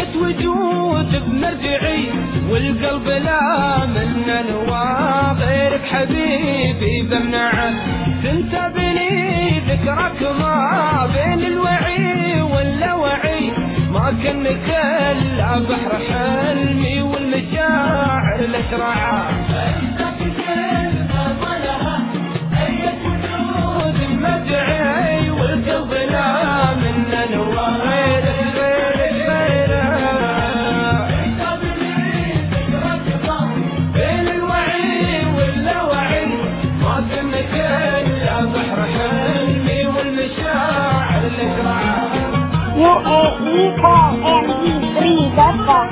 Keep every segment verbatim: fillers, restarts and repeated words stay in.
هيت وجود بمرجعي والقلب لا من نوى غيرك حبيبي بمنعه. تنتابني ذكرك ما بين الوعي واللاوعي، ما كنك الا بحر حلمي والمشاعر الاسرعه. والقلب لا من نوى غيرك غيرك غيرك. بين الوعي واللاوعي ما كنك الا بحر حلمي والمشاعر الاسرعه. U A E four M P three dot com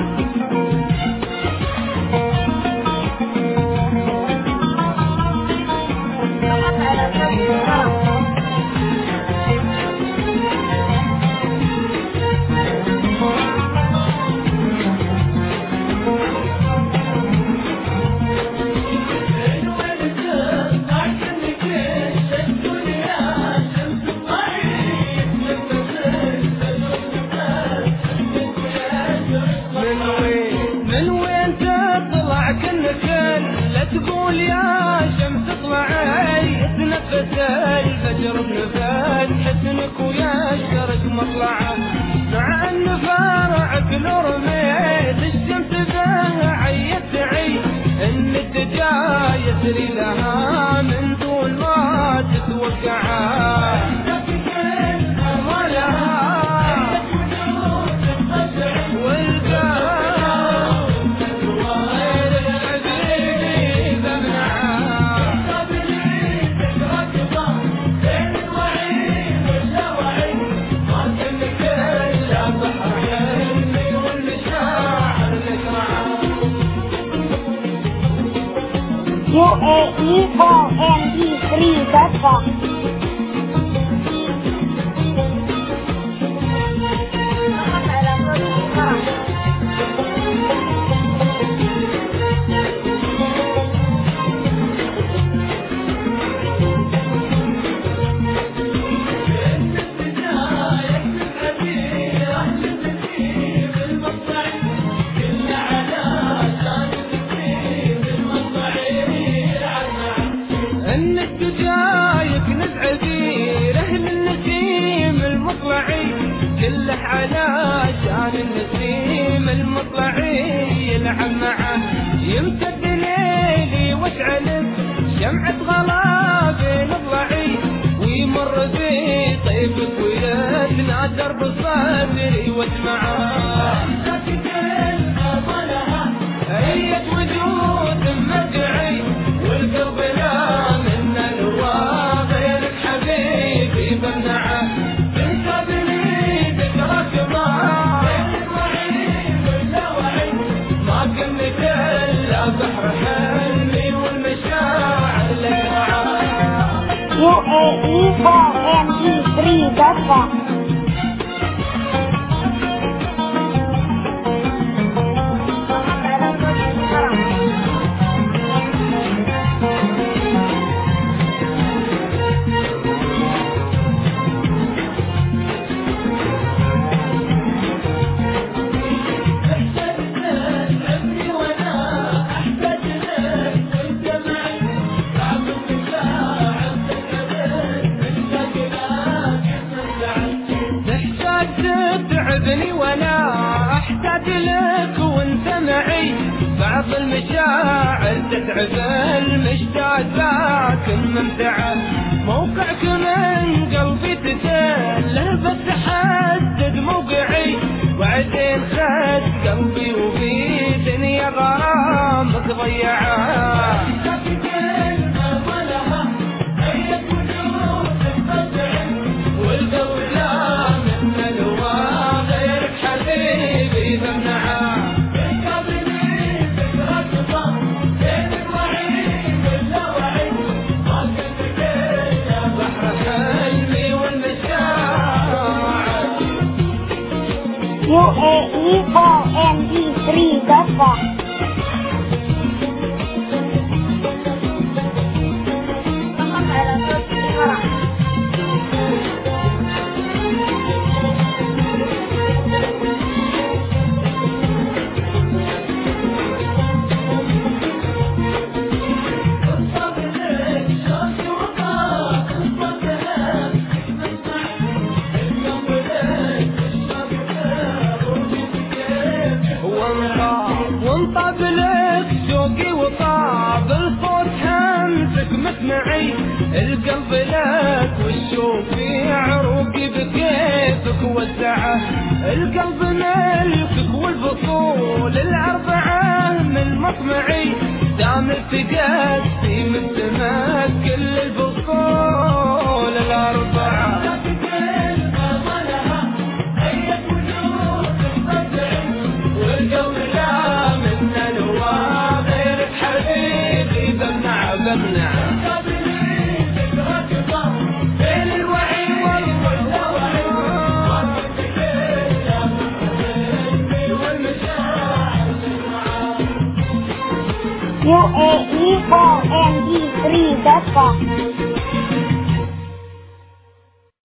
تقول يا شمس اطلعي تنفس الفجر بنفس حسنك ويا الشرق مطلعه. مع ان فرعك نور ميل الشمس ذا عيتعي ان الدجا يسري لها من دون ما تتوقعها. U A E four M P three dot com ان الدجايك نزعجي رهن النسيم المطلعي كله على شان النسيم المطلعي يلعب معه. يمتد ليلي واشعلك شمعة غلا بين ضلعي ويمر في طيفك ويدنا درب صدري واسمعه. هيت وجود مرجعي والقلب لا من نوى غيرك حبيبي بمنعه. تنتابني ذكرك ما بين الوعي واللاوعي، ما كنك الا بحر حلمي والمشاعر الاسرعه. U A E four M P three dot com تتعبني وانا احتاج لك وانت معي. بعض المشاعر تتعب المشتاق لكن ممتعه. موقعك من قلبي تسله بس حدد موقعي، وبعدين خد قلبي وفي دنيا غرامك ضيعه. والقلب لا من نوى غيرك حبيبي بمنعه. تنتابني ذكرك ما بين الوعي واللاوعي، ما كنك الا بحر حلمي والمشاعر. U A E four M P three dot com موزعة، القلب ملكك والبطول الأربعة من مطمعي، دام التقات في من سماك كل البطول الأربعة. والقلب لا من الهوى غيرك حبيبي بمنع بمنع. U A E four M D three dot com